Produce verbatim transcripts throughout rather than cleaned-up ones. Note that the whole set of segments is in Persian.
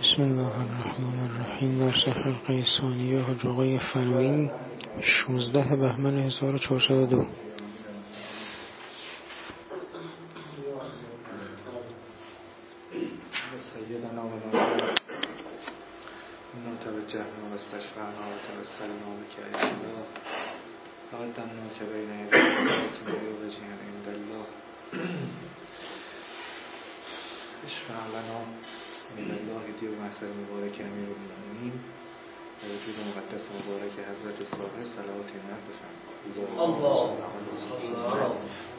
بسم الله الرحمن الرحیم. درس حلقه ثانیه حجوقه فنایی شانزده بهمن هزار و چهارصد و دو. سیدنا و مولانا نتوجهنا و استشفعنا و توسلنا بك الى الله وقدمنا که بین یدینا و وجهنا عند الله اشفع لنا من الله دیر محضر مبارک امیر المؤمنین و وجود مقدس مبارک حضرت صاحب صلوات نعت بفرمایید. الله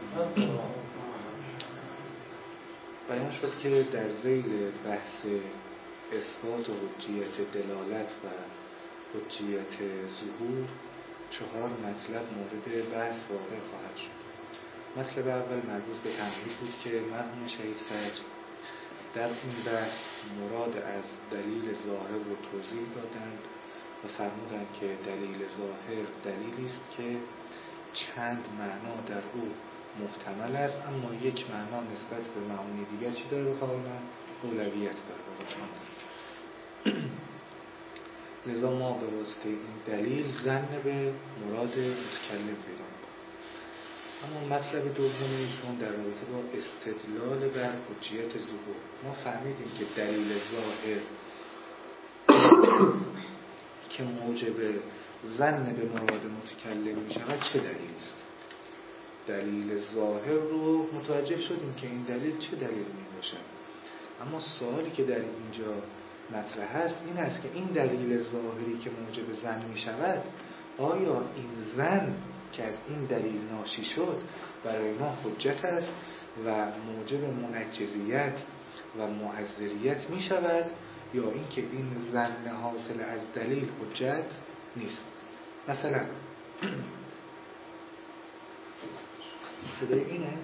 بیان شد که در ذیل بحث اثبات و حجیت دلالت و حجیت ظهور چهار مطلب مورد بحث واقع خواهد شد. مطلب اول مربوط به تمهید بود که مرحوم شهید فجر در این بحث مراد از دلیل ظاهر رو توضیح دادند و فرمودند که دلیل ظاهر دلیلی است که چند معنا در او محتمل است، اما یک معنا نسبت به معانی دیگر چی داره بخواه من؟ اولویت داره بخواه. لذا ما به واسطه این دلیل ظن به مراد متکلم پیدا می‌کنیم. اما مطلب دوم ایشون در رابطه با استدلال بر حجیت ظهور، ما فهمیدیم که دلیل ظاهر که موجب ظن به مراد متکلم می‌شود چه دلیلی است؟ دلیل ظاهر رو متوجه شدیم که این دلیل چه دلیلی میباشد، اما سوالی که در اینجا مطرح است این است که این دلیل ظاهری که موجب ظن میشود، آیا این ظن که از این دلیل ناشی شد برای ما حجت است و موجب منجزیت و معذریت میشود، یا اینکه این ظن حاصل از دلیل حجت نیست؟ مثلا صدای اینه؟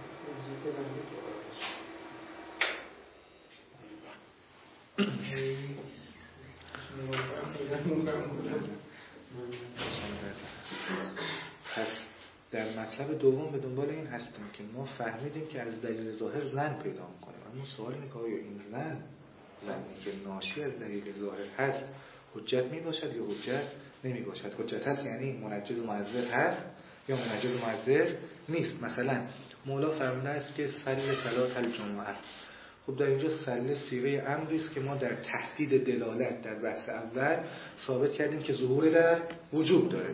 پس در مطلب دوم به دنبال این هستیم که ما فهمیدیم که از دلیل ظاهر ظن پیدا می‌کنیم، اما سوال اینه که آیا این ظن ظنی که ناشی از دلیل ظاهر هست حجت میباشد یا حجت نمیباشد؟ حجت هست یعنی منجز و معذر هست یا منجز و معذر نیست. مثلا مولا فرموده است که صلی صلات الجمعه. خب در اینجا صلی صیغه امری است که ما در تحدید دلالت در بحث اول ثابت کردیم که ظهور در وجوب داره.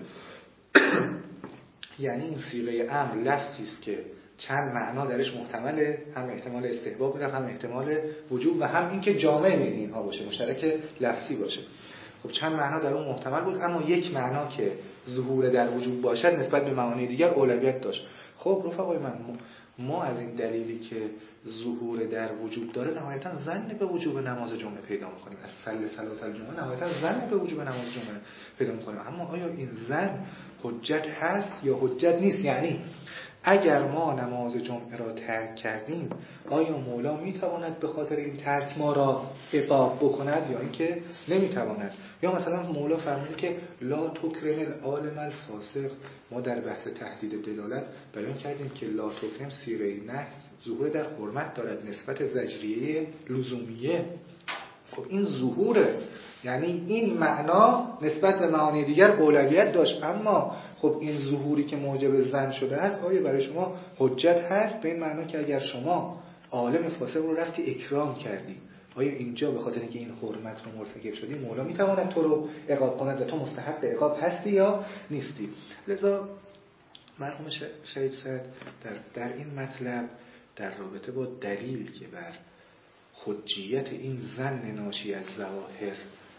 یعنی این صیغه امر لفظی است که چند معنا درش محتمله، هم احتمال استحباب میده، هم احتمال وجوب و هم این که جامع بین اینها باشه، مشترک لفظی باشه. خب چند معنا در اون محتمل بود، اما یک معنا که ظهور در وجوب باشد نسبت به معانی دیگر اولویت داشت. خب رفقای من، ما از این دلیلی که ظهور در وجوب داره نهایتا ظن به وجوب نماز جمعه پیدا می‌کنیم. از صلی صلات الجمعه نهایتا ظن به وجوب نماز جمعه پیدا می‌کنیم. اما آیا این ظن حجت هست یا حجت نیست؟ یعنی اگر ما نماز جمعه را ترک کردیم، آیا مولا میتواند به خاطر این ترک ما را عقاب بکند یا اینکه نمیتواند؟ یا مثلا مولا فرموده که لا تکرم العالم الفاسق. ما در بحث تحدید دلالت بیان کردیم که لا تکرم صیغه نهی ظهور در حرمت دارد نسبت زجریه لزومیه. خب این ظهوره، یعنی این معنا نسبت به معانی دیگر اولویت داشت، اما خب این ظهوری که موجب ظن شده است آیا برای شما حجت هست؟ به این معنا که اگر شما عالم فاسق رو رفتی اکرام کردی، آیا اینجا به خاطر اینکه این حرمت رو مرتکب شدی مولا میتواند تو رو عقاب کند و تو مستحق عقاب هستی یا نیستی؟ لذا مرحوم شهید سعد در, در این مطلب در رابطه با دلیل که بر حجیت این ظن ناشی از ظواهر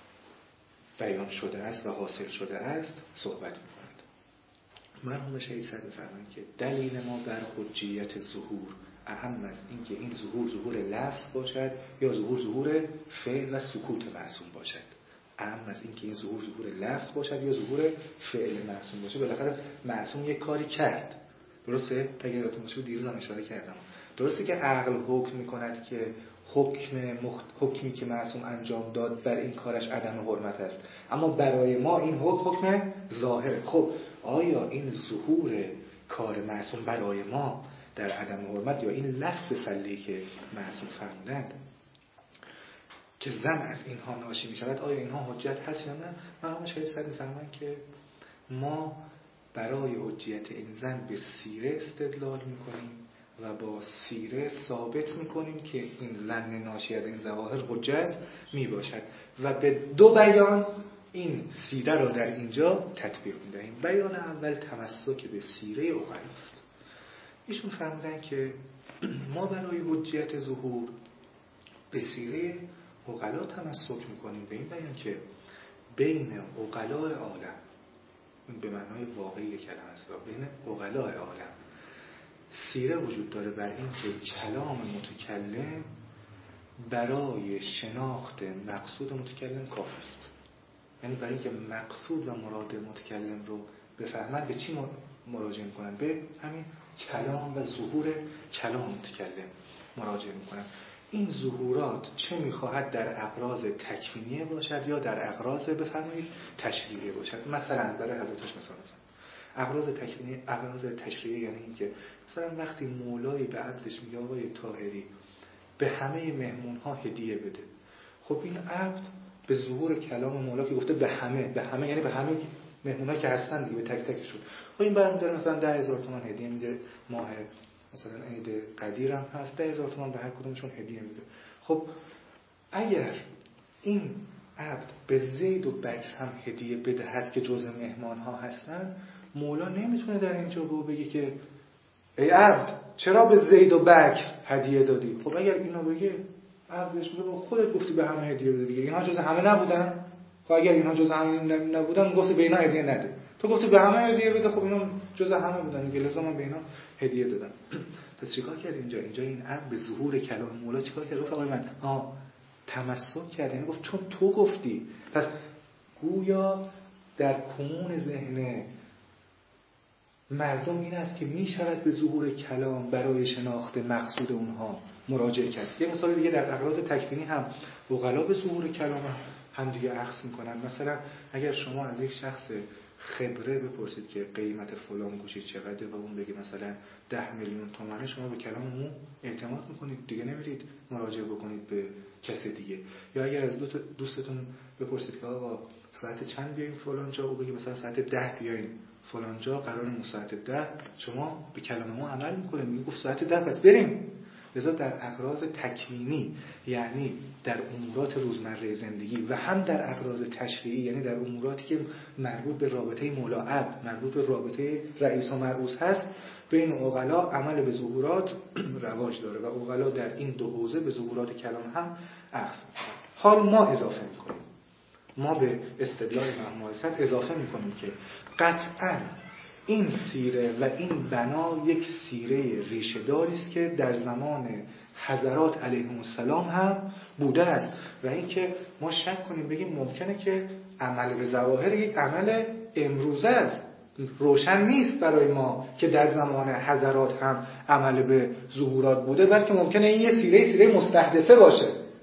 بیان شده است و حاصل شده است صحبت می‌کند. مرحوم شهید سعد می‌فرمایند که دلیل ما بر حجیت ظهور اهم از این که این ظهور ظهور لفظ باشد یا ظهور ظهور فعل و سکوت معصوم باشد. اهم از این که این ظهور ظهور لفظ باشد یا ظهور فعل معصوم باشد. بالاخره معصوم یک کاری کرد، درسته؟ اگر یادتون باشه دیروز هم اشاره کردم، درسته که عقل حکم می‌کند که حکم مخت... حکمی که معصوم انجام داد بر این کارش عدم حرمت است، اما برای ما این حکم حکم ظاهره. خب آیا این ظهور کار معصوم برای ما در عدم حرمت یا این لفظ صلی که معصوم فرمودند که زن از اینها ناشی می شود آیا اینها حجت هست یا نه؟ مرحوم شیخ صدر می‌فرمایند که ما برای حجیت این زن به سیره استدلال می‌کنیم و با سیره ثابت می‌کنیم که این زن ناشی از این ظواهر حجت میباشد و به دو بیان این سیره را در اینجا تطبیق می‌دهیم. بیان اول تمسک به سیره عقلاست. ایشون فرمودن که ما برای حجیت ظهور به سیره عقلا تمسک می‌کنیم، به این بیان که بین عقلای عالم، به معنای واقعی کلمه است، بین عقلای عالم سیره وجود داره بر این که کلام متکلم برای شناخت مقصود متکلم کافی است. یعنی برای اینکه مقصود و مراد متکلم رو بفهمن به چی مراجعه میکنن؟ به همین کلام و ظهور کلام متکلم مراجعه میکنن. این ظهورات چه میخواهد در اغراض تکوینیه باشد یا در اغراض بفرمایید تشریعیه باشد. مثلا برای حضرتش مثال بزنم، اغراض تکوینی، اغراض تشریعی یعنی این که مثلا وقتی مولایی به عبدش میگه آقای طاهری به همه مهمون ها هدیه بده، خب این عبد به ظهور کلام مولا که گفته به همه، به همه یعنی به همه مهمون ها که هستن دیگه، به تک تکشون، خب این برمی‌داره مثلا ده هزار تومان هدیه میده، ماه مثلا عید قدیر هم هست، ده هزار تومان به هر کدومشون هدیه میده. خب اگر این عبد به زید و بکر هم هدیه بدهد که جزء مهمان ها هستن، مولا نمیتونه در اینجا رو بگه که ای عبد چرا به زید و بکر هدیه دادی؟ خب اگر اینو بگه عبدش میگه خودت گفتی به همه هدیه بده دیگه، اینها جزء همه نبودن؟ خب اگر اینها جزء همه نبودن گفتی به اینا هدیه نده، تو گفتی به همه هدیه بده، خب اینا جزء همه بودن دیگه، لازم من به اینا هدیه دادم. پس چیکار کرد اینجا؟ اینجا این عبد به ظهور کلام مولا چیکار کرد؟ گفت آقای من ها تمسک کرد، یعنی گفت چون تو گفتی. پس گویا در کنون ذهن مردم این است که می شود به ظهور کلام برای شناخت مقصود اونها مراجعه کرد. یه مثال دیگه در اغراض تکوینی هم عقلا به ظهور کلام هم دیگه اخذ میکنن. مثلا اگر شما از یک شخص خبره بپرسید که قیمت فلان گوشی چقدره و اون بگه مثلا ده میلیون تومانه، شما به کلام اون اعتماد میکنید دیگه، نمیرید مراجعه بکنید به کسی دیگه. یا اگر از دوستتون بپرسید که آقا ساعت چند بیایم فلان جا، و بگه مثلا ساعت ده بیایم فلان جا، قراره ساعت ده، شما به کلام ما عمل میکنید، میگه گفت ساعت ده پس بریم. لذا در اغراض تکوینی یعنی در امورات روزمره زندگی و هم در اغراض تشریعی یعنی در اموراتی که مربوط به رابطه مولا عبد، مربوط به رابطه رئیس و مرعوس هست، بین عقلا عمل به ظهورات رواج داره و عقلا در این دو حوزه به ظهورات کلام هم اخذ میکنن. حال ما اضافه میکنیم، ما به استدلال مرحوم صدر اضافه میکنیم که قطعاً این سیره و این بنا یک سیره ریشه داری است که در زمان حضرات علیهم السلام هم بوده است و اینکه ما شک کنیم بگیم ممکنه که عمل به ظواهر یک عمل امروزه است، روشن نیست برای ما که در زمان حضرات هم عمل به ظهورات بوده، بلکه ممکنه این یه سیره سیره مستحدثه باشه،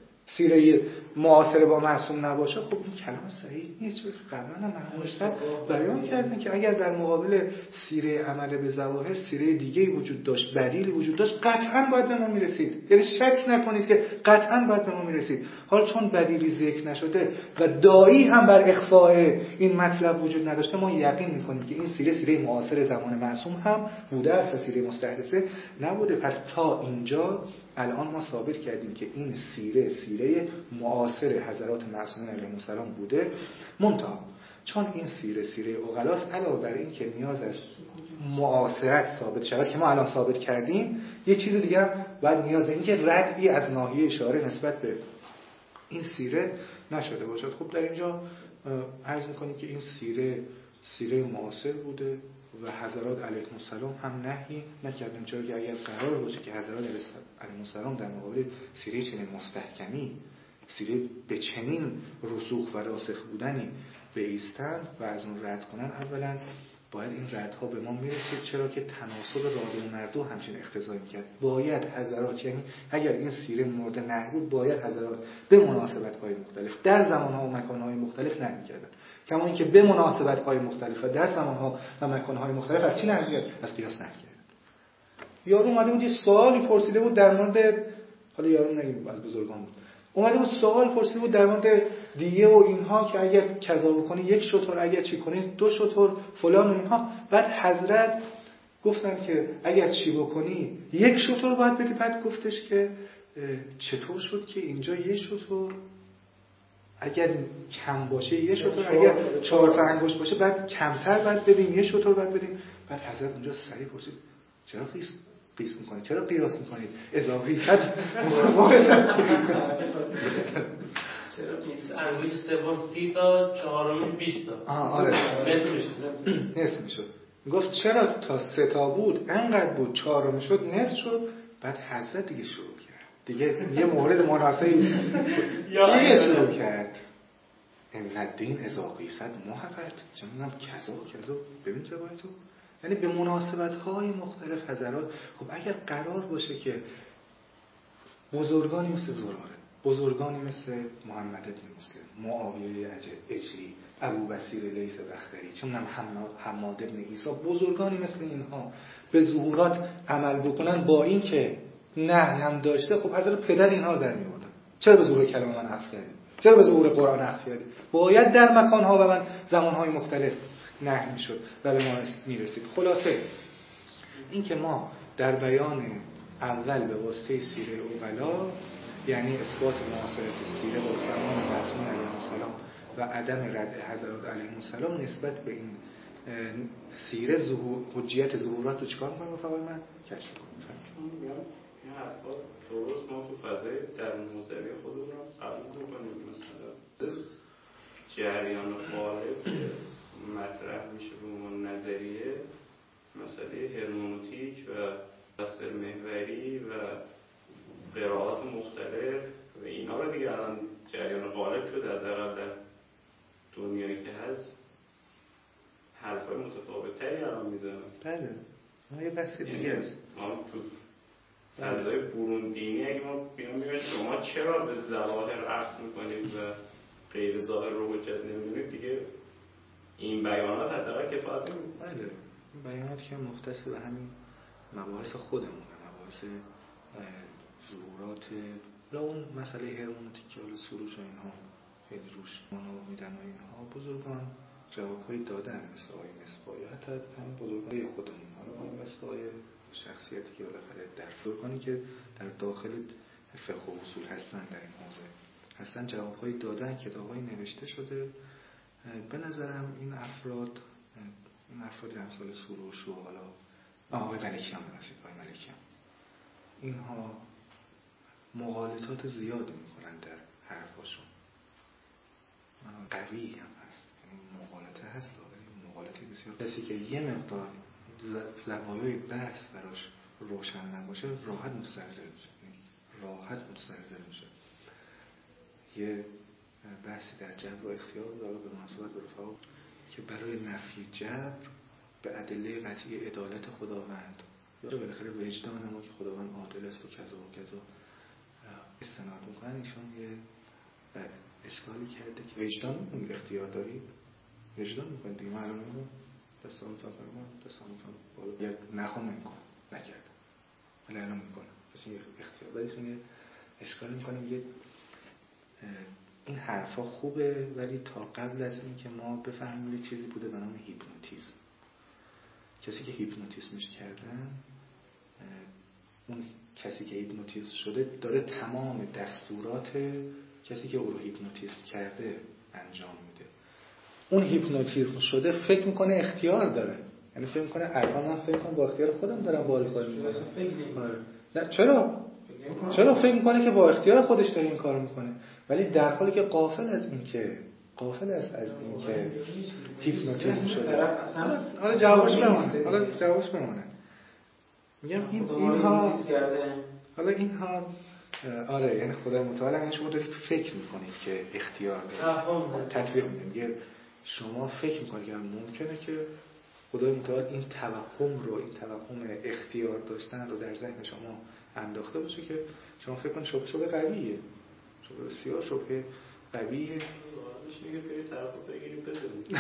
سیره معاصره با معصوم نباشه. خب این کلام صحیح نیست، چون قبلا هم مرحوم بیان کردن که اگر در مقابل سیره عمل به ظواهر سیره دیگه‌ای وجود داشت، بدیلی وجود داشت، قطعاً باید به ما میرسید. یعنی شک نکنید که قطعاً باید به ما میرسید. حالا چون بدیلی ذکر نشده و داعی هم بر اخفاء این مطلب وجود نداشته، ما یقین میکنیم که این سیره سیره معاصر زمان معصوم هم بوده است، سیره مستحدثه نبوده. پس تا اینجا الان ما ثابت کردیم که این سیره سیره معاصر حضرات معصومین علیهم السلام بوده. منتها چون این سیره سیره عقلاست، علاوه بر این که نیاز است معاصرت ثابت شود که ما الان ثابت کردیم، یه چیز دیگه هم باید نیاز این که ردی از ناحیه اشاره نسبت به این سیره نشده باشد. خب در اینجا عرض می‌کنیم که این سیره سیره معاصر بوده و حضرات علیهم السلام هم نهی نکردن، چرا که اگر قرار باشه که حضرات علیهم السلام در مقابل سیره چنین مستحکمی، سیره به چنین رسوخ و راسخ بودنی بایستند و از اون رد کنن، اولا باید این ردها به ما میرسید، چرا که تناسب راده و مردو همچین اقتضا میکرد. باید حضرات، یعنی اگر این سیره مورد نهی بود، باید حضرات به مناسبت‌های مختلف در زمان‌ها و مکان‌های مختلف نهی می‌کردن، کما اینکه به مناسبت‌های مختلف و در زمان‌ها و مکان‌های مختلف از چی نهی کردن؟ از قیاس نهی کردن. یارو اومده بود یه سوالی پرسیده بود در مورد، حالا یارو نگیم از بزرگان بود، اومده بود سوال پرسیده بود در مورد دیه و اینها که اگر کذا بکنی یک شتر، اگر چی کنی دو شتر، فلان و اینها. بعد حضرت گفتن که اگر چی بکنی یک شتر باید بدی. بعد گفتش که چطور شد که اینجا یک شتر، اگر کم باشه یه شتر، اگر چهار تا انگشت باشه بعد کمتر باید بدیم، یه شتر باید بدیم. بعد حضرت اونجا سریع پرسید چرا قیاس قیاس میکنید؟ چرا قیاس میکنید؟ اضافی صد چرا قیاس انگشت سوم سی تا چهارم بیست تا. آه آره نصف میشد. گفت چرا تا سه تا بود انقدر بود، چهارم شد نصف شد. بعد حضرت دیگه شروع کرد دیگه یه مورد مناسبی دیگه شروع کرد. ان الدین اذا قیست محقت، چه میگم کذا کذا. ببین روایتو، یعنی به مناسبت‌های مختلف حضرات. خب اگر قرار باشه که بزرگانی مثل زراره، بزرگانی مثل محمد بن مسلم، معاویه اجلی، ابو بصیر لیث بختری، چه میگم حماد بن عیسی، بزرگانی مثل اینها به ظهورات عمل بکنن با این که نهی هم داشته، خب حضرت پدر اینها رو در می‌آوردن. چرا به ظهور کلام من عکس کردید؟ چرا به ظهور قرآن عکس کردید؟ باید در مکان‌ها و من زمان‌های مختلف نهی می‌شد و به ما می‌رسید. خلاصه این که ما در بیان اول به واسطه سیره اوغلا، یعنی اثبات معاصرت سیره با زمان معصوم علیه السلام و عدم رد حضرات علیه السلام نسبت به این سیره ظهور حجیت ظهورات رو چیکار می‌کنیم؟ فقط من کشف کنم. این حرفا درست ما تو فضای درون حوزوی خودمون رو قبول می‌کنیم. مثلا جریان غالب که مطرح میشه به عنوان نظریه، مسئله هرمنوتیک و بستر محوری و قرائات مختلف و اینا رو دیگه الان جریان غالب شده. از اقل در دنیایی که هست حرفای متفاوت‌تری الان میزنن. بله ما یه بحث دیگه است. ما تو فضای برون دینی اگه ما بیان بگیم شما چرا به ظواهر عکس میکنید و غیر ظاهر رو حجت نمیدونید، دیگه این بیانات حداقل کفایت نمیکنه. بله این بیانات که مختص به همین مباحث خودمونه، مباحث ظهورات و اون مسئله هرمونتیک که حالا سروش و اینها خیلی روش منو میدن و اینها بزرگان جوابهایی دادن، مثل آقای مصباح یا حتی هم بزرگان خودمون. حالا آقای مصباح شخصیتی که بالاخره در فرقانی که در داخل فقه و اصول هستن در این حوزه هستن جوابهایی دادن، کتابهایی نوشته شده. به نظرم این افراد این افراد امثال سروش و حالا آقای ملکیان باشید آقای ملکیان اینها مغالطات زیادی میکنن در حرفاشون، قوی هم هست، یعنی مغالطه هست ولی مغالطه بسیار. کسی که یه مقدار زوایای بحث براش روشن نباشه راحت متزلزل میشه، راحت متزلزل میشه. یه بحثی در جبر و اختیار داره به مناسبت رفاق که برای نفی جبر به ادله قطعی عدالت خداوند یا بالاخره وجدان ما که خداوند عادل است و کذا و کذا استناد میکنن، ایشون یه اشکالی کرده که وجدان میکنید اختیار دارید، وجدان میکنید دیگه. معلومه دستانتان فرمان دستانتان بالا یک نخوام نمیکنم نکردم ولی الان میکنم، پس این اختیار دارید. ایشون یه اشکال میکنه میگه این حرفا خوبه ولی تا قبل از این که ما بفهمیم یه چیزی بوده به نام هیپنوتیزم. کسی که هیپنوتیزمش کردن، اون کسی که هیپنوتیزم شده داره تمام دستورات کسی که او رو هیپنوتیزم کرده انجام میده. اون هیپنوتیزم شده فکر میکنه اختیار داره، یعنی فکر میکنه الان من فکر کنم با اختیار خودم دارم با کار میکنم. نه چرا؟ چرا فکر میکنه که با اختیار خودش داره این کارو میکنه، ولی در حالی که غافل از این که غافل است از این که هیپنوتیزم شده. حالا جوابش بمونه حالا جوابش بمونه میگم این اینها حالا اینها آره یعنی خدای متعال یعنی شما دارید فکر میکنید که اختیار دارید تطبیق میگه شما فکر میکنید که ممکنه که خدای متعال این توهم رو این توهم اختیار داشتن رو در ذهن شما انداخته باشه که شما فکر کنید شبه شبه قویه، شبه بسیار شبه قویه. میگه که طرف رو بگیریم بزنیم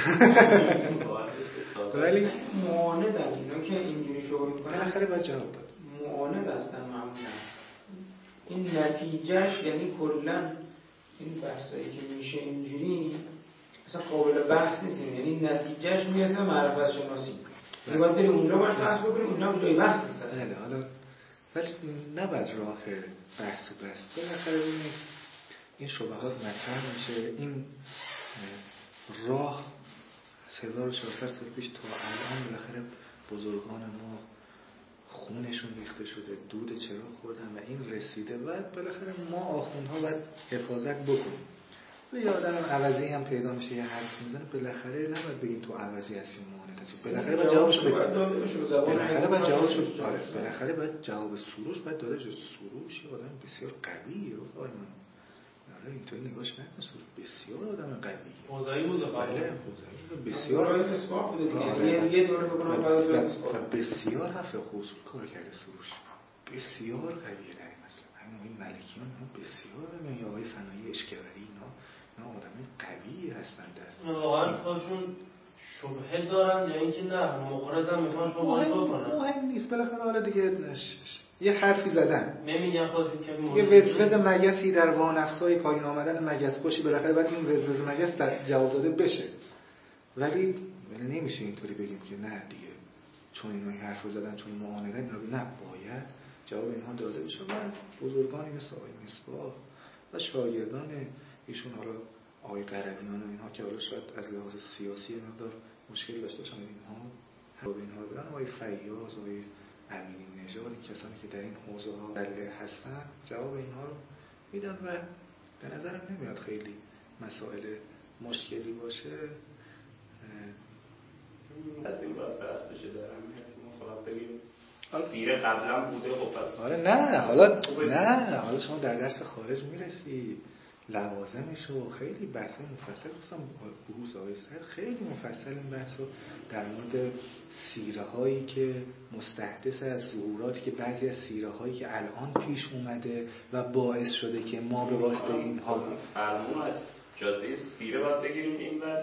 ولی معاند اینا که اینجوری شروع میکنن بالاخره باید جواب داد. معاند هستن معمولا این نتیجهش یعنی کلا این بحثایی که میشه اینجوری اصلا قابل بحث نیست، یعنی نتیجهش میرسه معرفت شناسی. یعنی باید بری اونجا باش بحث بکنیم، اونجا هم جای بحث نیست اصلا. بله، حالا ولی نباید راه بحث و بحث. بالاخره ببینید این شبهات مطرح میشه، این راه از هزار و چهارصد سال پیش تا الان بالاخره بزرگان ما خونشون ریخته شده، دود چراغ خوردن و این رسیده و بالاخره ما آخوندها باید حفاظت بکنیم. یه آدم عوضی هم پیدا میشه یه حرف میزنه، بالاخره نباید بگیم تو عوضی هستی مانعت هستی، بالاخره باید جوابشو بدیم، بالاخره باید جوابشو آره بالاخره باید جواب سروش باید داده بشه. سروش یه آدم بسیار قویه آقا من آره اینطوری نگاش نکن، سروش بسیار آدم قویه، حوزه‌ای بوده بله حوزه‌ای بسیار برای اثبات بوده دیگه، یه دوره بکنم بعد و بسیار حرف خصوص کار کرده سروش، بسیار قویه در این مسئله. همین این ملکیان هم بسیار یا آقای فنایی اشکبری اینا اینا آدم قوی هستن در واقعا خودشون شبهه دارن یا اینکه نه مقرضم میخوان شما باید بکنن، مهم نیست بالاخره حالا دیگه یه حرفی زدن نمیگن خودشون که یه وزوز مگسی در وانفسای پایین آمدن مگس کشی، بالاخره باید این وزوز مگس در جواب داده بشه. ولی نمیشه اینطوری بگیم که نه دیگه چون اینا این حرفو زدن چون معاندن اینا نه، باید جواب اینها داده بشه. و بزرگانی مثل آقای مصباح و شاگردان ایشون، حالا آقای قرویان و اینها که حالا شاید از لحاظ سیاسی مقدار مشکل داشته باشن، اینها جواب اینها رو بدن. آقای فیاض، آقای امینی نژاد، این کسانی که در این حوزه ها بله هستن جواب اینها رو میدن و به نظرم نمیاد خیلی مسائل مشکلی باشه. از این باید بحث بشه در اهمیت ما فقط بگیم سیره قبلا بوده. خب آره نه حالا نه حالا شما در درس خارج میرسی لوازمشو خیلی بحث مفصل خصوصا بحوث آقای سر خیلی مفصل این بحثو در مورد سیره هایی که مستحدث از ظهوراتی که بعضی از سیره هایی که الان پیش اومده و باعث شده که ما به واسطه اینها فرمون از جاده سیره باید بگیریم این بر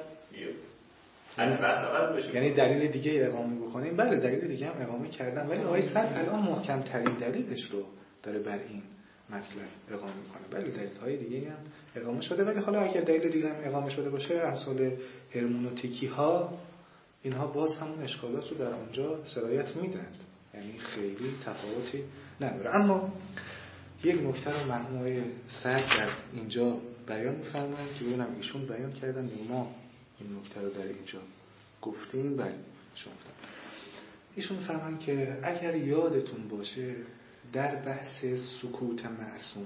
یعنی دلیل دیگه اقامه بکنیم. بله دلیل دیگه هم اقامه کردن، ولی آقای سر الان محکم ترین دلیلش رو داره بر این مطلب اقامه میکنه. بله دلیل های دیگه هم اقامه شده، ولی حالا اگر دلیل دیگه هم اقامه شده باشه امثال هرمونوتیکی ها اینها باز همون اشکالات رو در اونجا سرایت میدن، یعنی خیلی تفاوتی نداره. اما یک نکته رو مرحوم آقای سر در اینجا بیان می‌فرمایند که ببینم ایشون بیان کردن ما این نکته رو در اینجا گفتیم. بله شما ایشون فرمان که اگر یادتون باشه در بحث سکوت معصوم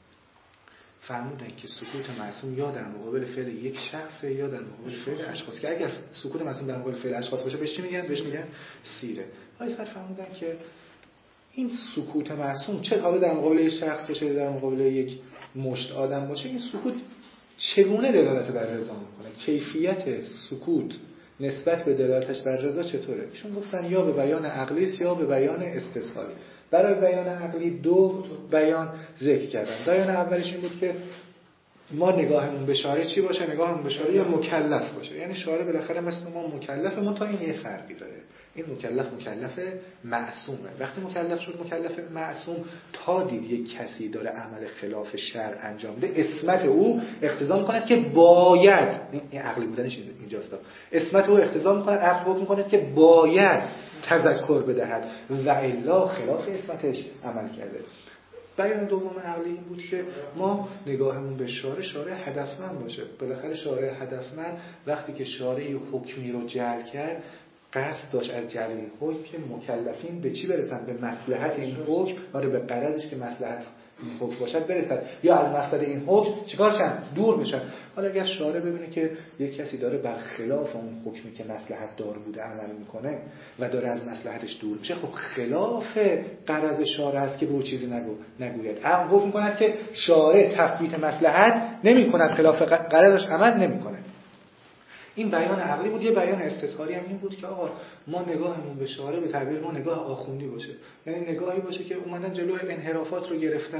فرمودن که سکوت معصوم یا در مقابل فعل یک شخص یا در مقابل فعل اشخاص، که اگر سکوت معصوم در مقابل فعل اشخاص باشه بهش چی میگن؟ بهش میگن سیره. آقای صاحب فرمودن که این سکوت معصوم چه حالا در مقابل یک شخص باشه در مقابل یک مشت آدم باشه، این سکوت چگونه دلالت بر رضا میکنه؟ کیفیت سکوت نسبت به دلالتش بر رضا چطوره؟ ایشون گفتن یا به بیان عقلی است یا به بیان استثاری. برای بیان عقلی دو بیان ذکر کردن. بیان اولش این بود که ما نگاهمون به شارع چی باشه؟ نگاهمون به شارع یا مکلف باشه، یعنی شارع بالاخره مثل ما مکلفه، ما تا این یه فرقی داره، این مکلف مکلف معصومه. وقتی مکلف شد مکلف معصوم تا دید یک کسی داره عمل خلاف شرع انجام ده، عصمت او اقتضا می‌کند که باید، این عقلی بودنش اینجاست، عصمت او اقتضا می‌کند، عقل حکم می‌کند که باید تذکر بدهد و الا خلاف عصمتش عمل کرده. بیان دوم عقلی این بود که ما نگاهمون به شارع شارع هدفمند باشه. بالاخره شارع هدفمند وقتی که شارع حکمی رو جعل کرد قصد داشت از جعل این حکم که مکلفین به چی برسن؟ به مصلحت این حکم، آره به غرضش که مصلحت این حکم باشد برسن، یا از مقصد این حکم چیکار شن؟ دور بشن. حالا اگر شارع ببینه که یک کسی داره برخلاف اون حکمی که مصلحت دار بوده عمل میکنه و داره از مصلحتش دور میشه، خب خلاف غرض شارع است که به اون چیزی نگو نگوید. اما حکم میکند که شارع تفویت مصلحت نمیکند، خلاف غرضش عمل نمیکنه. این بیان عقلی بود. یه بیان استظهاری هم این بود که آقا ما نگاهمون به شارع به تعبیر ما نگاه آخوندی باشه، یعنی نگاهی باشه که اومدن جلوی انحرافات رو گرفتن،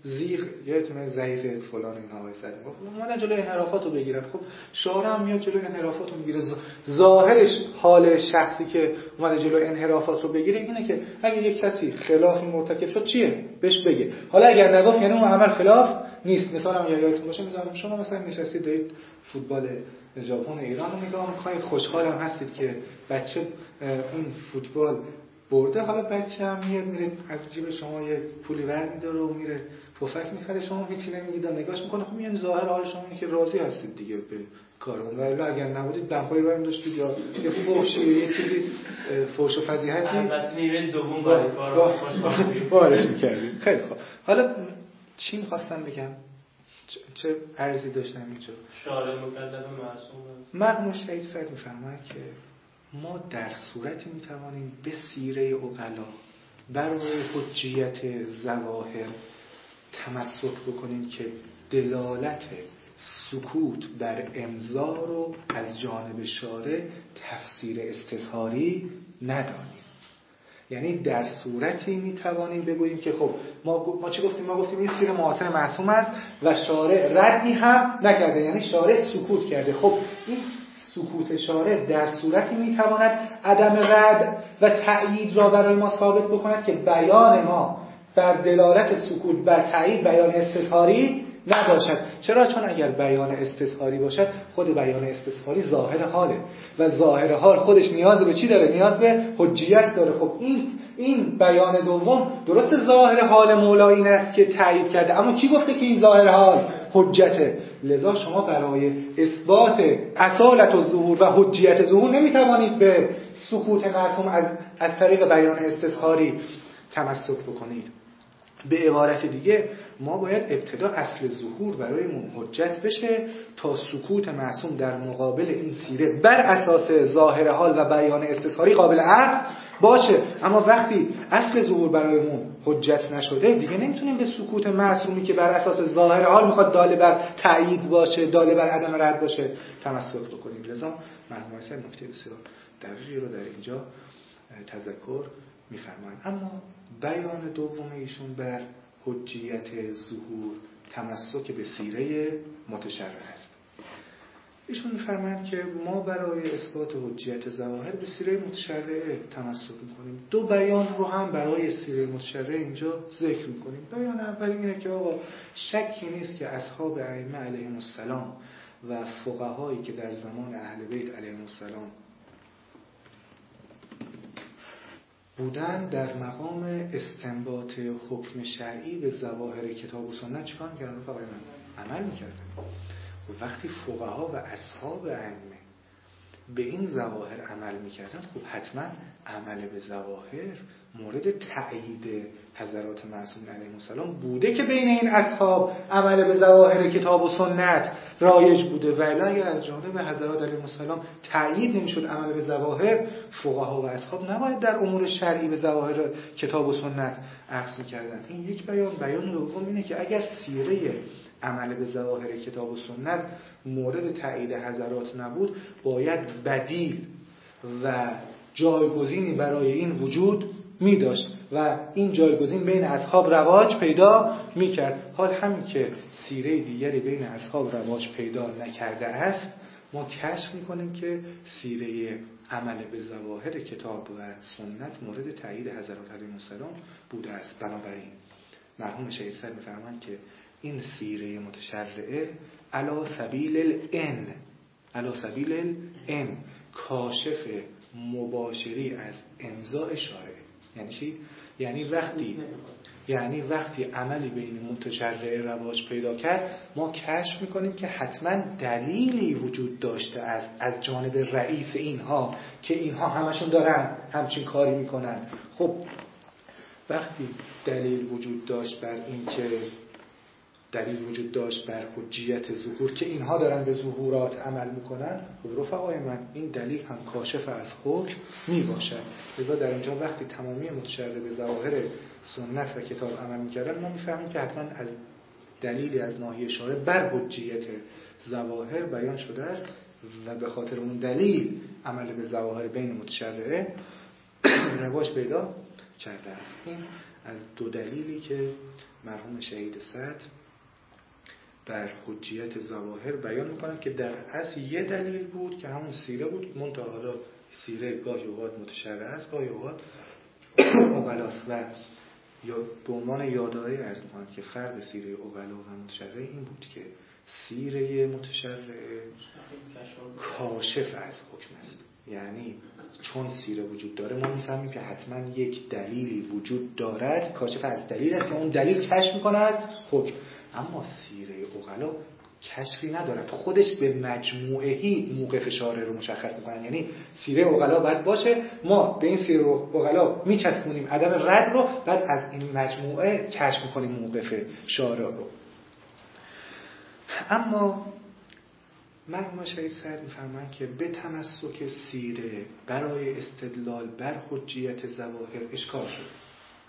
زیغ یادتونه ضعیف فلان اینها های سر اومدن جلوی انحرافات رو بگیرن. خب شعار هم میاد جلوی انحرافات رو میگیره. ظاهرش حال شخصی که اومده جلوی انحرافات رو بگیره اینه که اگه یک کسی خلافی مرتکب شد چیه بهش بگه. حالا اگر نگفت یعنی اون عمل خلاف نیست. مثلا هم یادتون باشه میذارم شما مثلا نشستید دارید فوتبال ژاپن ایران رو نگاه میکنید، خوشحالم هستید که بچه این فوتبال برده، حالا بچه هم میاد میره از جیب شما یه پولی برمی‌داره و میره پفک میخره، شما هیچی نمیگید نگاش میکنه. خب میان ظاهر حال شما اینه که راضی هستید دیگه به کارون، ولی اگر نبودید دمپایی برمی داشتید یا یه فحشی یه چیزی فحش و فضیحتی البته نیمه دوم برای کار خوشحال بارش میکردید. خیلی خوب، حالا چی میخواستم بگم؟ چه عرضی داشتم اینجا؟ شارع مکلف معصوم است. مرحوم شهید سعد میفرمایند که ما در صورتی میتوانیم به سیره عقلا برای حجیت ظواهر تمسک بکنیم که دلالت سکوت بر امضا رو از جانب شارع تفسیر استظهاری ندانیم. یعنی در صورتی میتوانیم بگوییم که خب ما ما چی گفتیم؟ ما گفتیم این سیر معاصر معصوم است و شارع ردی هم نکرده، یعنی شارع سکوت کرده. خب این سکوت شارع در صورتی میتواند عدم رد و تأیید را برای ما ثابت بکند که بیان ما بر دلالت سکوت بر تأیید بیان استظهاری نباشد. چرا؟ چون اگر بیان استظهاری باشد خود بیان استظهاری ظاهر حاله و ظاهر حال خودش نیاز به چی داره؟ نیاز به حجیت داره. خب این این بیان دوم درست ظاهر حال مولا این است که تأیید کرده، اما کی گفته که این ظاهر حال حجته؟ لذا شما برای اثبات اصالت و ظهور و حجیت ظهور نمیتوانید به سکوت معصوم از از طریق بیان استظهاری تمسک بکنید. به عبارت دیگه ما باید ابتدا اصل ظهور برایمون حجت بشه تا سکوت معصوم در مقابل این سیره بر اساس ظاهر حال و بیان استظهاری قابل اخذ باشه. اما وقتی اصل ظهور برایمون حجت نشده دیگه نمیتونیم به سکوت معصومی که بر اساس ظاهر حال میخواد داله بر تأیید باشه، داله بر عدم رد باشه تمسک بکنیم. لذا مرحوم حسین نکته بسیار دقیقی رو در اینجا تذکر میفرمایند. اما بیان دوم ایشون بر حجیت ظهور تمسک به سیره متشرع است. ایشون میفرمایند که ما برای اثبات حجیت ظواهر به سیره متشرع تمسک میکنیم. دو بیان رو هم برای سیره متشرع اینجا ذکر میکنیم. بیان اول اینه که آقا شکی نیست که اصحاب ائمه علیهم السلام و فقهایی که در زمان اهل بیت علیهم السلام بودن در مقام استنباط حکم شرعی به ظواهر کتاب و سنت چیکار می‌کردن؟ فقط عمل می‌کردن. و وقتی فقها و اصحاب ائمه به این ظواهر عمل می‌کردن، خب حتما عمل به ظواهر مورد تأیید حضرات معصومین علیهم السلام بوده که بین این اصحاب عمل به ظواهر کتاب و سنت رایج بوده. و الا اگر از جانب حضرات علیهم السلام تأیید نمی‌شد عمل به ظواهر، فقها و اصحاب نباید در امور شرعی به ظواهر کتاب و سنت اخذ می‌کردن. این یک بیان. بیان دوم اینه که اگر سیره عمل به ظواهر کتاب و سنت مورد تأیید حضرات نبود، باید بدیل و جایگزینی برای این وجود می داشت و این جایگزین بین اصحاب رواج پیدا می کرد. حال همین که سیره دیگری بین اصحاب رواج پیدا نکرده است، ما کشف می کنیم که سیره عمل به ظواهر کتاب و سنت مورد تأیید حضرات علیهم السلام بوده است. بنابراین مرحوم شهید سعد می فرمایند که این سیره متشرعه علی سبیل الان علی سبیل الان کاشف مباشری از امضاء شارع. یعنی چی؟ یعنی وقتی یعنی وقتی عملی بین متشرع رواج پیدا کرد، ما کشف میکنیم که حتما دلیلی وجود داشته است از جانب رئیس اینها که اینها همشون دارن همچین کاری میکنن. خب وقتی دلیل وجود داشت بر این که دلیل وجود داشت بر حجیت ظهور که اینها دارن به ظهورات عمل میکنن، خب رفقای من این دلیل هم کاشف از حکم میباشد. لذا در اینجا وقتی تمامی متشرع به ظواهر سنت و کتاب عمل میکردن، ما میفهمیم که حتما از دلیلی از ناحیه شارع بر حجیت ظواهر بیان شده است و به خاطر اون دلیل عمل به ظواهر بین متشرعه رواج پیدا کرده است. این از دو دلیلی که مرحوم شهید صدر بر حجیت ظواهر بیان میکنن که در اصل یه دلیل بود که همون سیره بود، منتها حالا سیره گاهی اوقات متشرع است، گاهی اوقات عقلاست و یا به عنوان یادآوری عرض میکنم که فرق سیره عقلا و متشرع این بود که سیره متشرع کاشف از حکم است. یعنی چون سیره وجود داره ما میفهمیم که حتما یک دلیلی وجود دارد، کاشف از دلیل است که اون دلیل کشف میکنه از حکم. اما سیره عقلا کشفی ندارد، خودش به مجموعهی موقف شارع رو مشخص میکنن. یعنی سیره عقلا باید باشه، ما به این سیره عقلا میچسبونیم عدم رد رو، بعد از این مجموعه کشف میکنیم موقف شارع رو. اما مرحوم شهید صدر میفرمایند که به تمسک سیره برای استدلال بر حجیت ظواهر اشکال شد.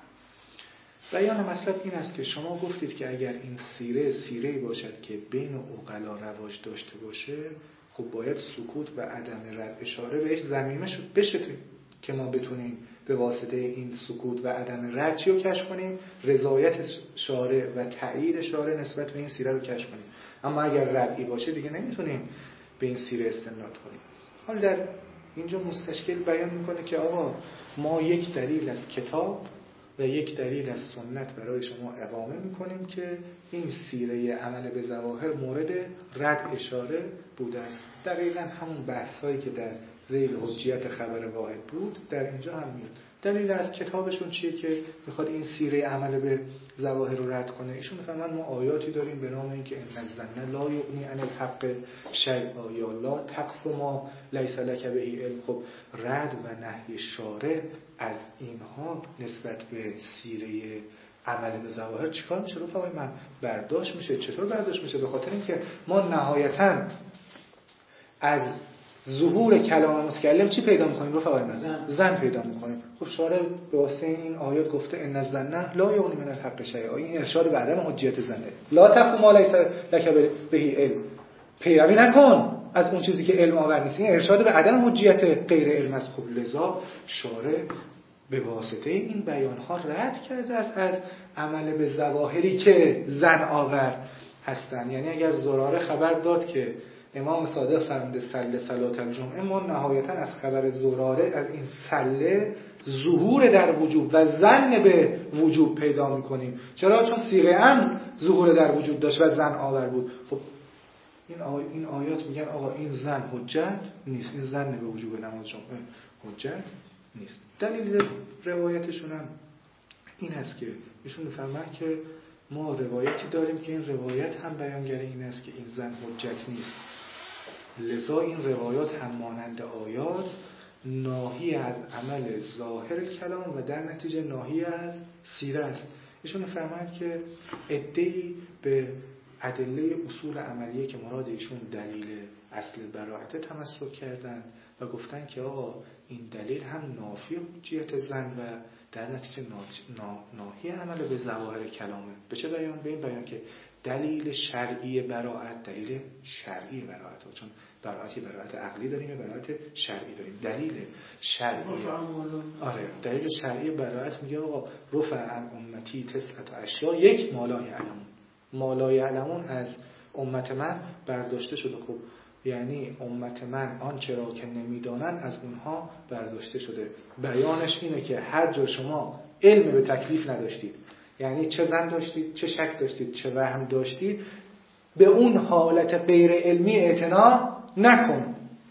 بیان مطلب این است که شما گفتید که اگر این سیره سیره‌ای باشد که بین عقلا رواج داشته باشه، خب باید سکوت و عدم رد اشاره بهش ضمیمه شد بشه که ما بتونیم به واسطه این سکوت و عدم رد چی رو کشف کنیم؟ رضایت شارع و تایید شارع نسبت به این سیره رو کشف کنیم. اما اگر ردی باشه دیگه نمیتونیم به این سیره استناد کنیم. حال در اینجا مستشکل بیان میکنه که آقا ما یک دلیل از کتاب و یک دلیل از سنت برای شما اقامه میکنیم که این سیره عمل به ظواهر مورد رد اشاره بوده است. دقیقاً همون بحثایی که در ذیل حجیت خبر واحد بود در اینجا هم میاد. دلیل از کتابشون چیه که میخواد این سیره عمل به ظواهر رو رد کنه؟ ایشون میفهمن ما آیاتی داریم به نام این که ان الظن لا یغنی عن الحق شیئا یا لا تقف ما لیس لک به علم. خب رد و نهی شارع از اینها نسبت به سیره عمل به ظواهر چیکار میشه؟ رفقای من برداشت میشه. چطور برداشت میشه؟ به خاطر اینکه ما نهایتاً از ظهور کلام متکلم چی پیدا میکنیم رفقای من؟ زن, زن پیدا میکنیم. خب شارع به واسطه این آیات گفته ان الظن لا یغنی من الحق شیئا، این ارشاد به عدم حجیت زنه. لا تقف ما لیس لک به علم، پیروی نکن از اون چیزی که علم آور نیست. این ارشاد به عدم حجیت غیر علم است. خب لذا شارع به واسطه این بیانها رد کرده است از عمل به ظواهری که زن آور هستند. یعنی اگر زراره خبر داد که امام صادق فرموده صلی صلات الجمعه، ما نهایتا از خبر زراره از این صله ظهور در وجوب و ظن به وجوب پیدا میکنیم. چرا؟ چون صیغه امر ظهور در وجود داشت و زن آور بود. خب این آی... این آیات میگن آقا این زن حجت نیست، این زن به وجوب نماز جمعه حجت نیست. دلیل روایتشون هم این هست که ایشون میفرمایند که ما روایتی داریم که این روایت هم بیانگر این است که این زن حجت نیست. لذا این روایات هم مانند آیات ناهی از عمل ظاهر کلام و در نتیجه ناهی از سیره است. ایشون میفرمایند که عده‌ای به ادله اصول عملیه که مراد ایشون دلیل اصل براءت تمسک کردند و گفتن که آقا این دلیل هم نافی حجیت زن و در نتیجه ناهی عمل به ظواهر کلامه. به چه بیان؟ به این بیان که دلیل شرعی براءت دلیل شرعی براءت، چون براءتی براءت عقلی داریم و براءت شرعی داریم. دلیل شرعی آره دلیل شرعی براءت میگه آقا رفع عن امتی تسعة اشیاء، یک ما لا یعلمون، ما لا یعلمون از امت من برداشته شده. خب یعنی امت من آنچه را که نمیدانن از اونها برداشته شده. بیانش اینه که هر جا شما علم به تکلیف نداشتید، یعنی چه زن داشتید، چه شک داشتید، چه وهم داشتید، به اون حالت غیر علمی اعتنا نکن.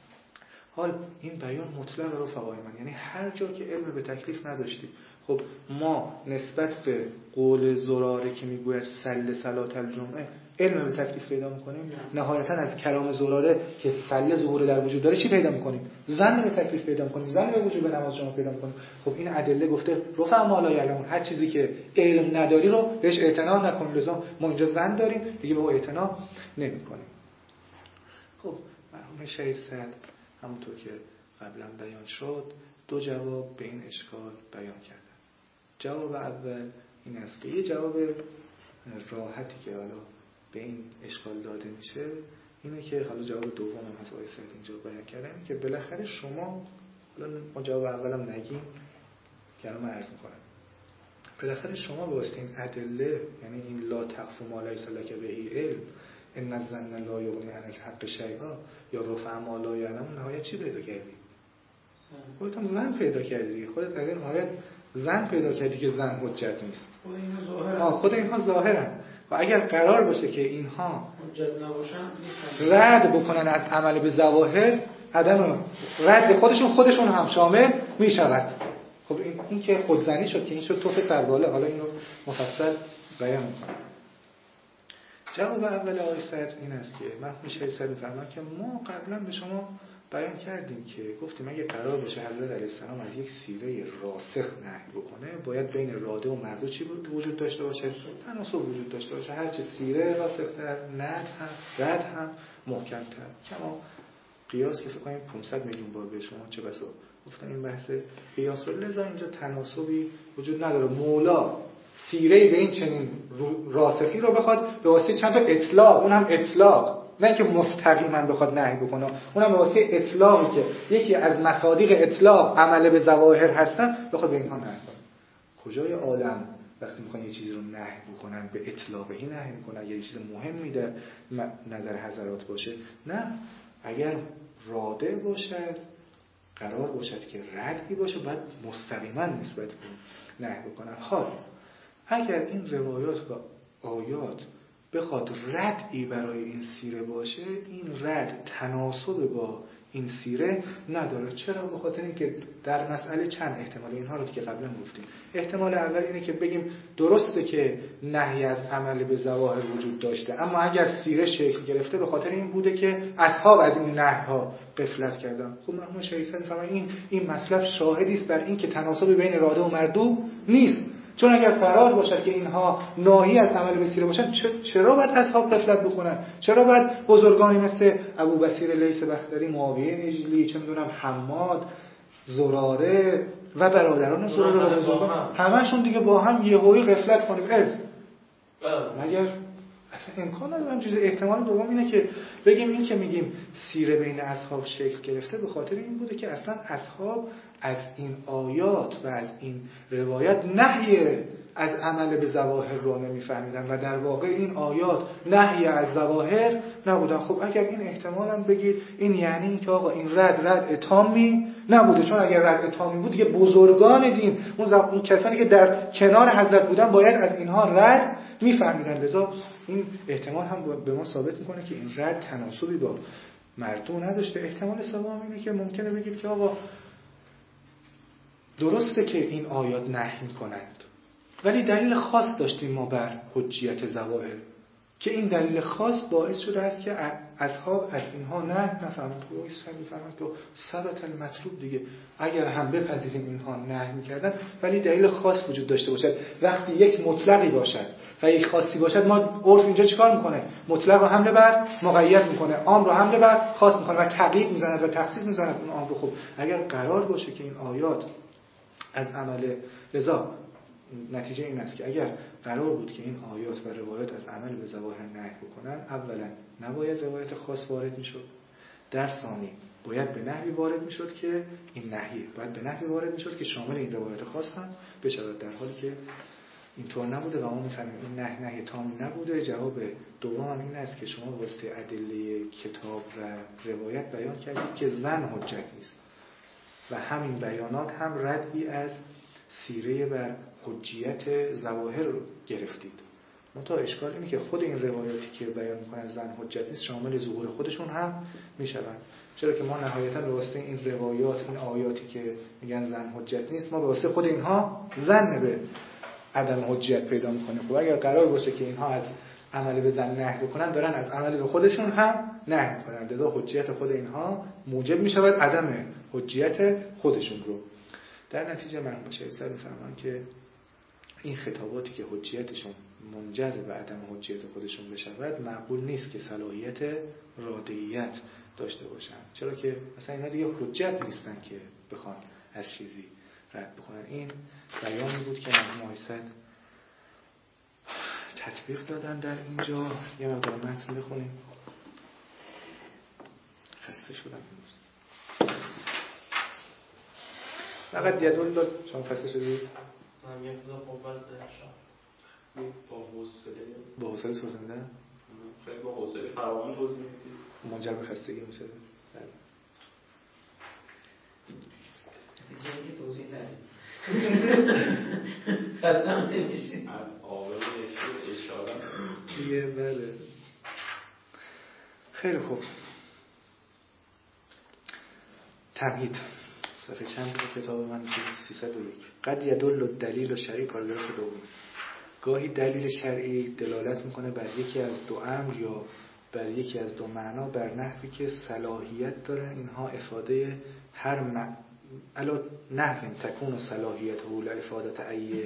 حال این بیان مطلق رفقای من، یعنی هر جا که علم به تکلیف نداشتید. خب ما نسبت به قول زراره که میگوید صلی صلات الجمعه علم به تکلیف پیدا میکنیم. نهایتا از کلام زراره که صلی ظهور در وجود داره چی پیدا میکنیم؟ زن به تکلیف پیدا میکنیم، زن به وجوب نماز جمعه پیدا میکنیم. خب این ادله گفته رفع ما لا یعلمون، هر چیزی که علم نداری رو بهش اعتنا نکن. لذا ما اینجا زن داریم دیگه به اون اعتنا نمیکنیم. خب مرحوم شهید صدر همونطور که قبلا بیان شد دو جواب به این اشکال بیان کردن. جواب اول این است که یه جواب راحتی که حالا به این اشکال داده میشه اینه که حالا جواب دوم هم از آقای سعید اینجا بیان کردن که بالاخره شما، حالا ما جواب اولم نگیم که الان من عرض میکنم، بالاخره شما به واسطه این ادله، یعنی این لا تقف ما لیس لک به علم، ان الظن لا یغنی عن الحق شیئا، یا رفع ما لا یعلم، نهایت چی پیدا کردی؟ خودت هم زن پیدا کردی. خودت از این آیت زن پیدا کردی که زن حجت نیست. خود اینها ظاهرن. آه خود اینها ظاهرن. و اگر قرار باشه که اینها حجت نباشن رد بکنن از عمل به ظواهر، عدم رد خودشون خودشون هم شامل می شود. خب این, این که خودزنی شد که این شد توف سرباله. حالا این رو مفصل بیان میکنم. جواب اول آیه صدر این است که مرحوم شیخ صدر می‌فرمایند که ما قبلا به شما بیان کردیم که گفتیم اگه قرار باشه حضرت علیه السلام از یک سیره راسخ نهی بکنه، باید بین راده و مرده چی وجود داشته باشه؟ تناسب وجود داشته باشه. هرچه سیره راسختر، ند هم رد هم محکم‌تر. کما قیاس که فکر کنیم پانصد میلیون بار به شما چه بسا گفتم این بحث قیاس رو، لذا اینجا تناسبی وجود نداره. مولا سیره به این چنین راسخی رو بخواد به واسطه چند تا اطلاق، اون هم اطلاق، نه اینکه مستقیما بخواد نهی بکنه، اونم به واسطه اطلاقی که یکی از مصادیق اطلاق عمل به ظواهر هستن بخواد به اینها نهی کنه. کجای عالم وقتی میخوان یه چیزی رو نهی بکنن به اطلاقی نهی میکنن، یه چیز مهمی در نظر حضرات باشه؟ نه، اگر راده باشد، قرار باشد که ردی باشه، باید مستقیما نسبت به نهی بکنن. حال اگر این روایات و آیات بخواد ردی برای این سیره باشه، این رد تناسب با این سیره نداره. چرا؟ به خاطر اینکه در مسئله چند احتمال، اینها رو که قبلا گفتیم. احتمال اول اینه که بگیم درسته که نهی از عمل به ظواهر وجود داشته، اما اگر سیره شکل گرفته به خاطر این بوده که اصحاب از این نهی ها غفلت کردن. خب مرحوم شیخ میفهمن این این مطلب شاهدی است بر این که تناسب بین راده و مردو نیست. چون اگر قرار باشد که اینها ناهی از عمل به سیره باشن، چرا باید اصحاب غفلت بکنن؟ چرا باید بزرگانی مثل ابو بصیر لیث بختری، معاویه نجلی، چه میدونم حماد، زراره و برادران زراره و بزرگان همشون دیگه با هم یهویی غفلت کنیم؟ از مگر اصلا امکان نداره همچیز. احتمال دوم اینه که بگیم این که میگیم سیره بین اصحاب شکل گرفته به خاطر این بوده که اصلا اصحاب از این آیات و از این روایت نهی از عمل به ظواهر رو نمیفهمیدن و در واقع این آیات نهی از ظواهر نبودن. خب اگر این احتمال هم بگید، این یعنی که آقا این رد رد تامی نبوده، چون اگر رد تامی بود دیگه بزرگان دین، اون, اون کسانی که در کنار حضرت بودن باید از اینها رد میفهمیدن. لذا این احتمال هم به ما ثابت میکنه که این رد تناسبی با مردو نداشته. احتمال سوم اینه که ممکنه بگید که آقا درسته که این آیات نهی میکنند، ولی دلیل خاص داشتیم ما بر حجیت ظواهر که این دلیل خاص باعث شده است که اصحاب از اینها نه نفهمند. خب این میفهمند که ثبت المطلوب دیگه، اگر هم بپذیریم اینها نهی میکردن ولی دلیل خاص وجود داشته باشد. وقتی یک مطلقی باشد و یک خاصی باشد، ما عرف اینجا چیکار میکنه؟ مطلق رو حمله بر مقید میکنه، عام رو حمله بر خاص میکنه و تقیید میزند و تخصیص میزند اون عام رو. خب اگر قرار باشه که این آیات از عمل رضا، نتیجه این است که اگر قرار بود که این آیات و روایات از عمل به ظواهر نهی بکنن، اولا نباید روایت خاص وارد میشد، در ثانی باید به نحوی وارد میشد که این نهی باید به نحوی وارد میشد که شامل این روایت خاص هم بشود، در حالی که اینطور نبوده و ما میفهمیم این نهی نهی تام نبوده. جواب دوم هم این است که شما واسه ادله کتاب و روایت بیان کردید که زن حجت نیست و همین بیانات هم ردی از سیره بر حجیت ظواهر رو گرفتید. منتها اشکال اینه که خود این روایاتی که بیان میکنن زن حجت نیست شامل ظهور خودشون هم میشوند. چرا که ما نهایتا به واسطه این روایات، این آیاتی که میگن زن حجت نیست، ما به واسطه خود اینها زن به عدم حجیت پیدا میکنیم. خب اگر قرار باشه که اینها از عمل به زن نهی بکنن، دارن از عمل به خودشون هم نهی میکنن، لذا حجیت خود اینها موجب میشود عدم حجیت خودشون رو. در نتیجه مرحوم شیخ صدر میفرمان که این خطاباتی که حجیتشون منجر به عدم حجیت خودشون بشود، معقول نیست که صلاحیت رادعیت داشته باشن. چرا که مثلا اینا دیگه حجت نیستن که بخوان از چیزی رد بکنن. این بیانی بود که مرحوم صدر تطبیق دادن در اینجا. یه مقدار متن بخونیم. خسته شدم امروز. فقط یه دول داد شما خسته شدید. هم یک خدا قوت درخشان با حوصله با حوصله توضیح میدن؟ خیلی با حوصله فراوان توضیح میدید منجر به خستگی میشه. جنگی توضیح ندید خستم نمیشه آقای اشاره دیگه. بله خیلی خوب. تمهید صفحه چند به کتاب من؟ سیصد و یک. قد یدل الدلیل الشرعی، پاراگراف دوم. گاهی دلیل شرعی دلالت میکنه بر یکی از دو امر یا بر یکی از دو معنا بر نحوی که صلاحیت داره اینها افاده هر م... الا نحو تکون صلاحیته لافادت ای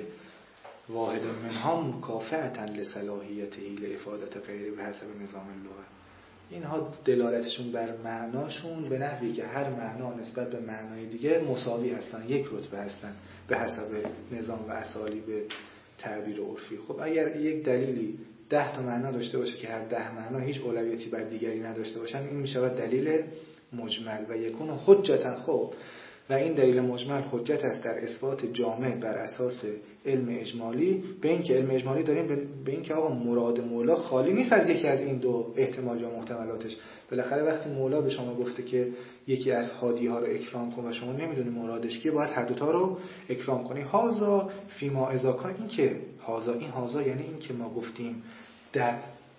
واحد منها مکافئتا لصلاحیته لافادت غیره به حسب نظام اللغه. اینها دلالتشون بر معناشون به نحوی که هر معنا نسبت به معنای دیگه مساوی هستن، یک رتبه هستن به حسب نظام و اسالیب تعبیر عرفی. خب اگر یک دلیلی ده تا معنا داشته باشه که هر ده معنا هیچ اولویتی بر دیگری نداشته باشن، این میشه دلیل مجمل و یکون حجتا. خب و این دلیل مجمل حجت است در اثبات جامع بر اساس علم اجمالی، به این که علم اجمالی داریم به این که آقا مراد مولا خالی نیست از یکی از این دو احتمال یا محتملاتش. بالاخره وقتی مولا به شما گفته که یکی از هادی ها رو اکرام کن و شما نمیدونی مرادش کیه، باید هر دو تا رو اکرام کنی. هازا فیما اذا کان، این که هازا این هازا یعنی این که ما گفتیم در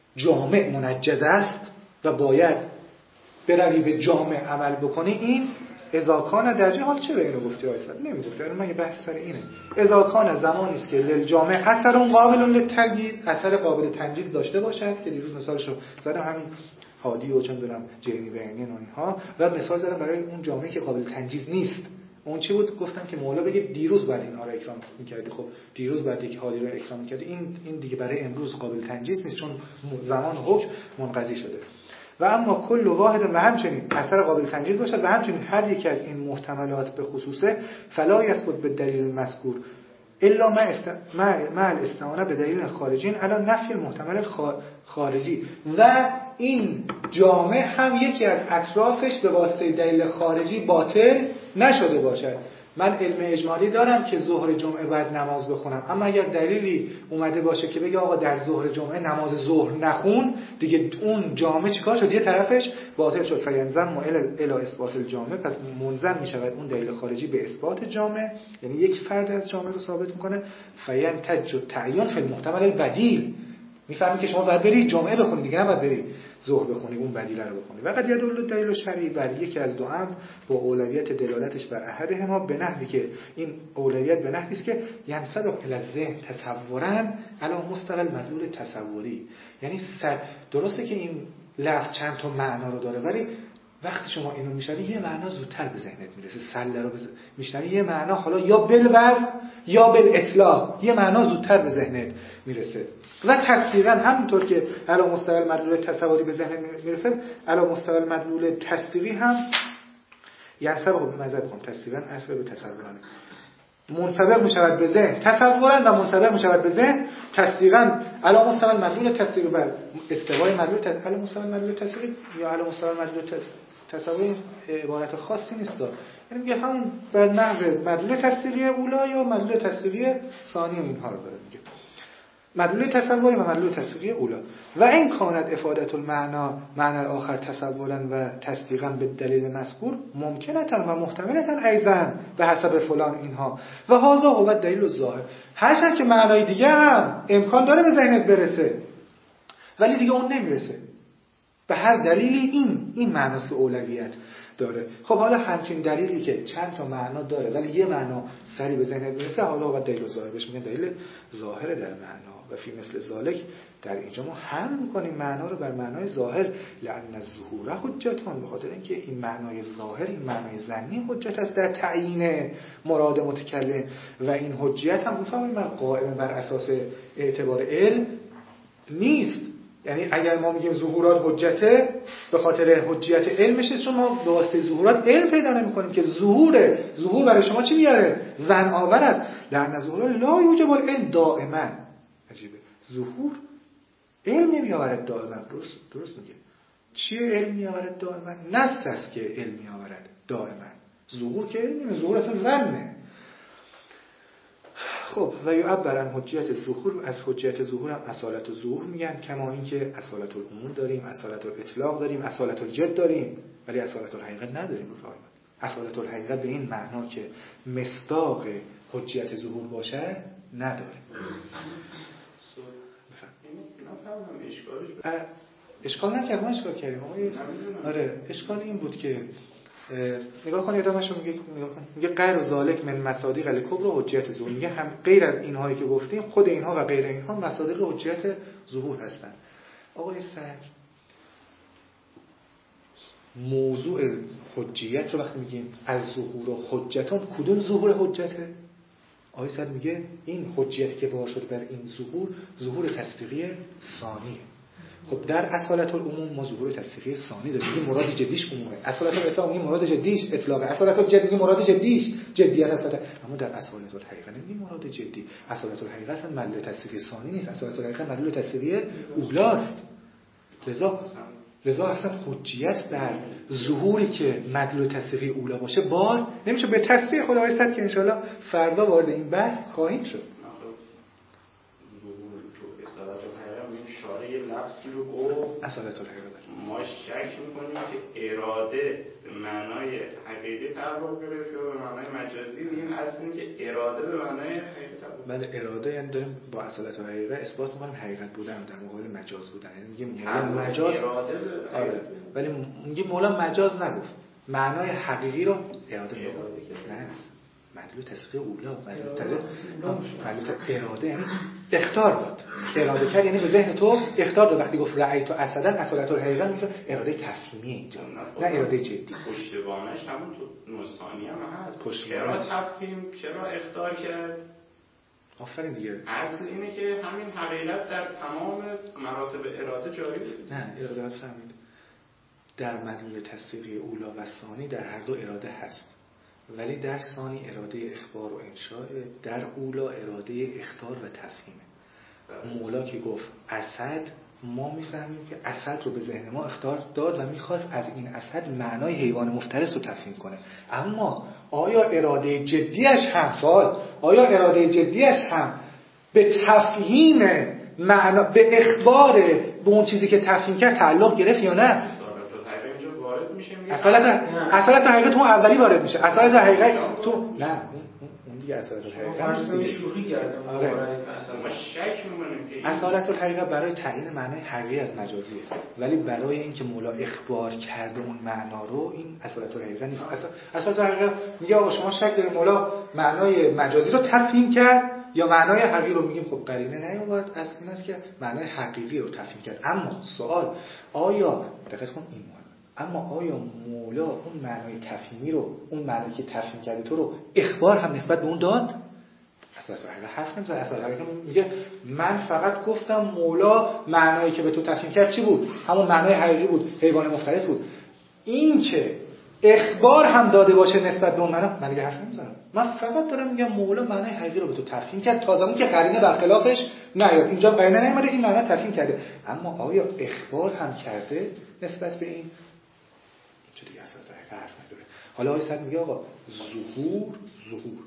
جامع منجز است و باید بروی به جامع عمل بکنی، این ازاکان درجه. حال چرا اینو گفتی آیسا؟ نمیگفتی. الان مگه بحث سر اینه. ازاکان زمانی است که للجامع اثر قابل للتنجیز، اثر قابل تنجیز داشته باشد، که دیروز مثالشو زدم همین هادی و چون دارم جرمی بیانی و اینها، و مثال زدم برای اون جامعه که قابل تنجیز نیست. اون چی بود؟ گفتم که مولا بگه دیروز بعد اینها رو اکرام می‌کردی. خب دیروز بعد یک هادی رو اکرام می‌کردی، این این دیگه برای امروز قابل تنجیز نیست چون زمان حکم منقضی شده. و اما کل واحد و همچنین اثر قابل تنجیز باشد و همچنین هر یکی از این محتملات به خصوصه فلا یثبت به دلیل مذکور الا ما است ما الاستعانه به دلیل خارجی علی نفی المحتمل خارجی. و این جامع هم یکی از اطرافش به واسطه دلیل خارجی باطل نشده باشد. من علم اجمالی دارم که ظهر جمعه بعد نماز بخونم، اما اگر دلیلی اومده باشه که بگه آقا در ظهر جمعه نماز ظهر نخون، دیگه اون جامعه چیکار شد؟ یه طرفش باطل شد. فینزم الی اثبات الجامع، پس منظم میشود اون دلیل خارجی به اثبات جامع، یعنی یک فرد از جامعه رو ثابت میکنه. فینتج تعیین فی المحتمل البدیل، میفهمی که شما باید بری جمعه بخونی دیگه، نباید بری ظهر بخونی اون بدیل رو بخونی. و قد یدل الدلیل شرعی بر یکی از دو امر با اولویت دلالتش بر احدهما به نحوی که این اولویت به نحوی است که ینصلح الی الذهن تصورا علی مستوى المدلول تصوری. یعنی درسته که این لفظ چند تا معنا رو داره، ولی وقتی شما اینو میشنوی یه معنا زودتر به ذهنت میرسه. سله رو میشنوی یه معنا حالا یا بالوزن یا بالاطلاق، یه معنا زودتر به ذهنت میرسه. و تصدیقا همونطور که علی مستوى المدلول تصوری به ذهن میرسه، علی مستوى المدلول تصدیقی هم یعنی سبق نظر کن تصدیقا اصل به تصورانه منسبق میشود به ذهن تصورا و منسبق میشود به ذهن تصدیقا. علی مستوى المدلول تصدیقی بر استوای مدلول تصدیقی، علی مستوى المدلول تصدیقی یا علی مستوى المدلول تصوری عبارت خاصی نیست، یعنی میگه همون بر نحو مدلول تصدیقی اولا یا مدلول تصدیقی ثانی و اینها رو داره میگه. مدلول تصوری و مدلول تصدیقی اولا. و این کانت افادت المعنا معنی آخر تصورا و تصدیقا به دلیل مذکور ممکنتا و محتملتا ایضا به حسب فلان اینها. و هذا هو دلیل الظاهر. هرچند که معنای دیگه هم امکان داره به ذهنت برسه، ولی دیگه اون نمیرسه. به هر دلیلی این این معناست که اولویت داره. خب حالا همچین دلیلی که چند تا معنا داره ولی یه معنا سری به ذهنت میرسه، حالا بعد دلیل ظاهر بهش میگن دلیل ظاهر در معنا. و فی مثل ذالک در اینجا ما هم میکنیم معنا رو بر معنای ظاهر، لأن الظهور حجتون، به خاطر اینکه این معنای ظاهر، این معنای ظنی حجت است در تعیین مراد متکلم. و این حجت هم میفهمیم من قائم بر اساس اعتبار علم نیست. یعنی اگر ما میگیم ظهورات حجته، به خاطر حجیت علمشه، چون ما به واسطه ظهورات علم پیدا نمی‌کنیم که ظهور ظهور برای شما چی میاره؟ ظن آور است. در ظهور لا یوجب العلم دائما. عجیبه. ظهور علم نمیآورد دائما. درست درست میگه. چیه علم میآورد دائما؟ نص است که علم میآورد دائما. ظهور که علم نیست، ظهور اصلا ظنه. خب و یعبر عن حجیت ظهور، از حجیت ظهور هم اصالت الظهور میگن، کما اینکه اصالت العموم داریم، اصالت الاطلاق داریم، اصالت الجد داریم، ولی اصالت الحقیقت نداریم. اصالت الحقیقت به این معنا که مصداق حجیت ظهور باشه نداره. اشکال نکرد، ما اشکال کردیم. آره اشکال این بود که نگاه کن ادامه‌شو میگه، نگاه کن میگه غیر و ذالک من مصادیق الکبر حجیت ظهور. میگه هم غیر از اینهایی که گفتیم، خود اینها و غیر اینها مصادیق حجیت ظهور هستن. آقای سعد موضوع حجیت رو وقتی میگیم از ظهور و حجتون، کدوم ظهور حجته؟ آقای سعد میگه این حجیتی که بار شد بر این ظهور، ظهور تصدیقی ثانیه. خب در اصالت العموم ما ظهور تصدیقی ثانی داریم، میگه مراد جدیش عمومه. اصالت الاطلاق میگه مراد جدیش اطلاقه. اصالت الجد میگه مراد جدیش جدیت است. اما در اصالت الحقیقه نمیگه مراد جدی. اصالت الحقیقه اصلا مدلول تصدیقی ثانی نیست، اصالت الحقیقه مدلول تصدیقی اولاست. لذا لذا اصلا حجیت بر ظهوری که مدلول تصدیقی اولا باشه بار نمیشه. به تصدیق خدای صد که انشالله فردا وارد این بحث خواهیم شد. شارع لفظی رو گفت اصالت الحقیقه ما شک میکنیم که اراده به معنای حقیقی تعلق گرفت یا به معنای مجازی. میگیم اصلا که اراده به معنای حقیقی تعلق. بله اراده یعنی داریم با اصالت الحقیقه اثبات میکنیم حقیقت بودن در مقابل مجاز بودن. یعنی میگیم مجاز اراده آره، ولی میگیم مولا مجاز نگفت، معنای حقیقی رو اراده میگه. نه مدلول تصدیق اولا، مدلول تصدیق مدلول اراده یعنی اختار داد. اراده کرد یعنی به ذهن تو اختار داد. وقتی گفت رأیت اسدا اصالت الحقیقه میشه اراده تفهیمی اینجا، نه اراده جدی. پشتوانش همون تو نصانی هم هست. چرا تفهیم، چرا اختار کرد؟ آفرین دیگه. اصل اینه که همین حقیقت در تمام مراتب اراده جاری بود. نه اراده باید فهمید در مدلول تصدیقی اولا و ثانی در هر دو اراده هست، ولی در ثانی اراده اخبار و انشاء، در اولا اراده اخطار و تفهیمه. مولا که گفت اسد، ما میفهمیم که اسد رو به ذهن ما اخطار داد و میخواست از این اسد معنای حیوان مفترس رو تفهیم کنه. اما آیا اراده جدیش هم سوال آیا اراده جدیش هم به تفهیم معنا، به اخبار به اون چیزی که تفهیم کرد تعلق گرفت یا نه؟ اصالت اصالت حقیقت تو اولی وارد میشه. اصالت حقیقت تو نه اون دیگه اصالت حقیقت شوخی کردم. آره. ما شک می‌کنیم که اصالت الحقیقه برای تعیین معنای حقیقی از مجازیه، ولی برای اینکه مولا اخبار کرده اون معنا رو، این اصالت الحقیقه نیست. اصالت الحقیقه میگه آقا شما شک دارید مولا معنای مجازی رو تفهیم کرد یا معنای حقیقی رو. میگیم خب قرینه نیومد از این است که معنای حقیقی رو تفهیم کرد. اما سوال آیا دقت کن این مهم، اما آیا مولا اون معنای تفهیمی رو، اون معنایی که تفهیم کرده تو رو اخبار هم نسبت به اون داد؟ اصلا حقیقت حرف نمیزنه. اصلا حقیقت میگه من فقط گفتم مولا معنایی که به تو تفهیم کرد چی بود؟ همون معنای حقیقی بود، حیوان مفترس بود. این که اخبار هم داده باشه نسبت به اون معنا، من دیگه حرف نمیزنم. من فقط دارم میگم مولا معنای حقیقی رو به تو تفهیم کرد، تا زمانی که قرینه برخلافش نیاد. اینجا قرینه نیامده این معنا تفهیم کرده، اما آیا اخبار هم کرده نسبت به این؟ چه دیگه اصلا حرف نداره. حالا آقای سعد میگه آقا ظهور ظهور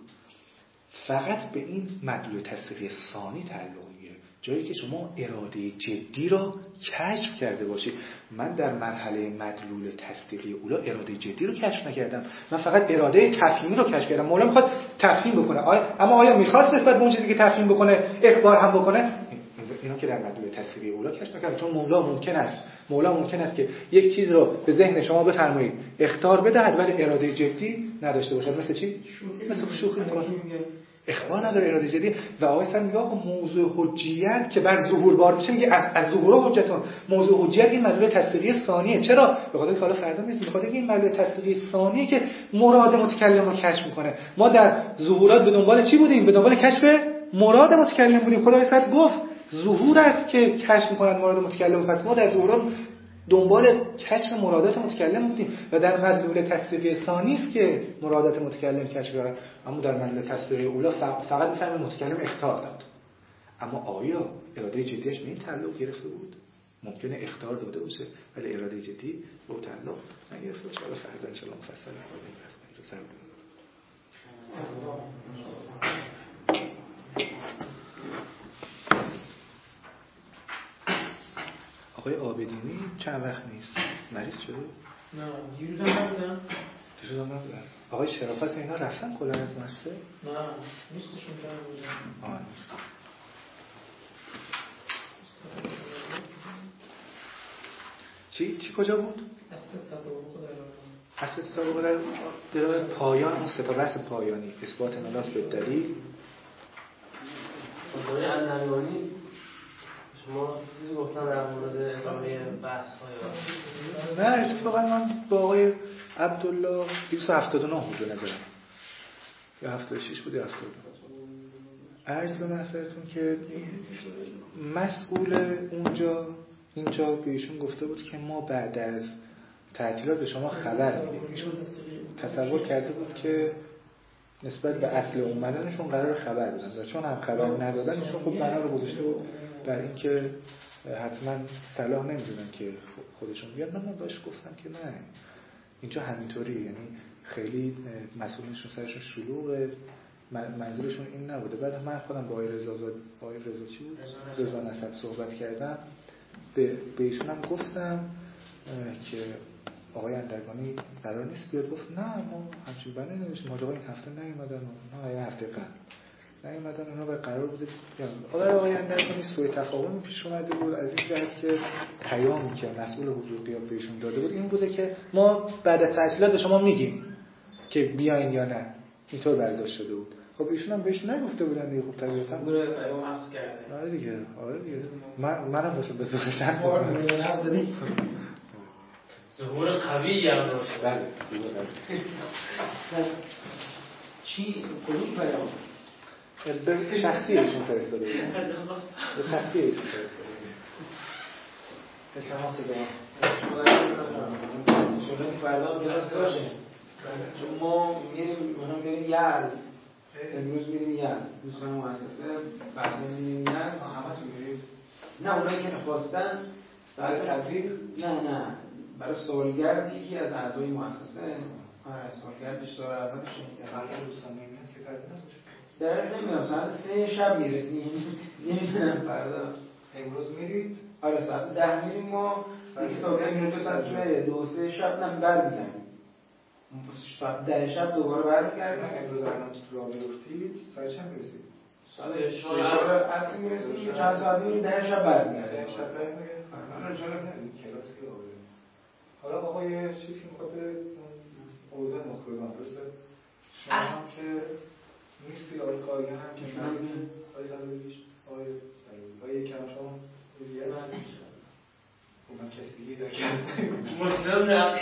فقط به این مدلول تصدیقی ثانی تعلق میگیره، جایی که شما اراده جدی را کشف کرده باشید. من در مرحله مدلول تصدیقی اولا اراده جدی رو کشف نکردم، من فقط اراده تفهیمی رو کشف کردم. مولا میخواد تفهیم بکنه، آیا اما آیا میخواد نسبت به اون چیزی که تفهیم بکنه اخبار هم بکنه؟ اینا که در مدلول تصدیقی اولا کشف نکردم، چون مولا ممکن است مولا ممکن است که یک چیز رو به ذهن شما بفرمایید اخطار بدهد ولی اراده جدی نداشته باشد. مثل چی؟ مثل شوخی میکنه، اخبار نداره، اراده جدی. و آقای سر میگه آقا موضوع حجیت که بر ظهور بار میشه، میگه از ظهور حجتون موضوع حجیت این مدلول تصدیقی ثانیه. چرا؟ به خاطر که حالا فردا نیست، به خاطر که این مدلول تصدیقی ثانیه که مراد متکلم رو کشف میکنه. ما در ظهورات به دنبال چی بودیم؟ به دنبال کشف مراد متکلم بودیم. خدای سر گفت ظهور است که کشف میکنن مراد متکلم. پس ما در ظهورات دنبال کشف مرادات متکلم بودیم و در مدلول تصدیقی ثانی است که مرادات متکلم کشف کردن. اما در مدلول تصدیقی اولا فقط میفهمیم متکلم اخطار داد. اما آیا اراده جدیش به این تعلق گرفته بود؟ ممکنه اخطار داده باشه ولی اراده جدی به تعلق نگرفته باشه. حالا فردا ان شاء الله مفصل می‌کنیم. آقای آبدینی چند وقت نیست مریض شده؟ نه دیروز هم نبودن. دیروز هم نبودن. آقای شرافت اینا رفتن کلا از مسته؟ نه نیستشون که بودن. آه نیست. چی چی کجا بود؟ اصل تطابق در در پایان اون سه تا بحث پایانی اثبات ملاک به دلیل. آقای اندرگانی شما چیزی گفتن در مورد ادامه بحث های نه اتفاقا من با آقای عبدالله دویست و هفتاد و نه بود به نظرم یا هفتاد و شش بود یا هفتاد و نه. عرض به محضرتون که مسئول اونجا اینجا به ایشون گفته بود که ما بعد از تعطیلات به شما خبر میدیم. ایشون تصور کرده بود که نسبت به اصل اومدنشون قرار خبر بدن و چون هم خبر ندادن ایشون خب بنا رو گذاشته بود بر اینکه حتما صلاح نمیدونن که خودشون بیان. من باش گفتم که نه اینجا همینطوری، یعنی خیلی مسئولینشون سرشون شلوغه، منظورشون این نبوده. بعد من خودم با آقای رضا زاد با آقای رضا چی بود رضا نسب صحبت کردم، به به ایشون هم گفتم که آقای اندرگانی قرار نیست بیاد. گفت نه ما همچین بنده نمیشه، ما این هفته نیومدن، نه این هفته قبل نیومدن، اونا به قرار بوده بیان. آقای آقای اندرگانی سوء تفاهمی پیش اومده بود از این جهت که پیامی که مسئول حضور غیاب بهشون داده بود این بوده که ما بعد از تعطیلات به شما میگیم که بیاین یا نه، اینطور برداشت شده بود. خب ایشون هم بهش نگفته بودن دیگه. خب طبیعتاً گروه پیام حفظ کرده. آره دیگه آره دیگه من منم باشه به زور شرط فور میلیون حفظ زدی. ظهور قوی هم داشت. بله چی کدوم پیام؟ به شخصی ایشون فرستاده بود. به شخصی ایشون فرستاده بود. به شما صدا شما فردا کلاس باشه. چون ما میریم مثلا میریم یزد. امروز میریم یزد. دوستان مؤسسه بعضی میریم یزد. همتون میرید؟ نه اونایی که خواستن ساعت تبریک؟ نه نه برای سالگرد یکی از اعضای مؤسسه. آره سالگردش داره اولش فردا دوستان نمیاد که فردا نباشه. در نمیدونم ساعت سه شب میرسیم. نمیدونم فردا. امروز میرید؟ آره ساعت ده میریم ما. دیگه سالگرد میرسه ساعت دو سه شب نم برمیگردیم. ساعت ده شب دوباره برمیگردیم. امروز الان راه بیفتید ساعت چند برسید؟ ساعت چهار عصر میرسیم. چند ساعت میریم ده شب برمیگردیم. ده شب برمیگردیم. آره چرا نمیدونم کلاس که آوردیم. حالا آقای چیزی میخواد اوضاع مخبران درسته؟ شما هم که نیستی آقای کاریان هم که نمیدونم آقای خلویش آقای آقای کمشان دیگه من میشم خب من کسی دیگه در کرد مسلم نه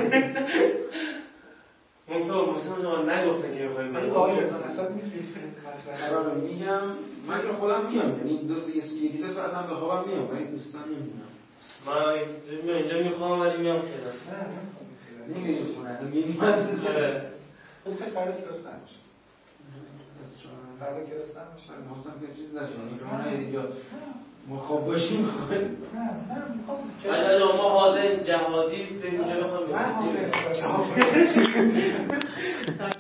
منطور مسلم جوان نگفتن که بخواهیم من با آقای رضا نسب میتونید قرار میگم من که خودم میام یعنی دو سه یکی دو ساعت هم به خوابم میام ولی دوستان نمیدونم من اینجا میخوام ولی میام کنم نه نمیخوام نمیریم خونه اصلا میریم آره خب خیلی فردا کلاس نمیشه فردا کلاس نمیشه محسن که چیز نشون که ما اینجا ما خواب باشیم نه نه میخوام اگر ما حاضر جهادی به اینجا بخوام من حاضر جهادی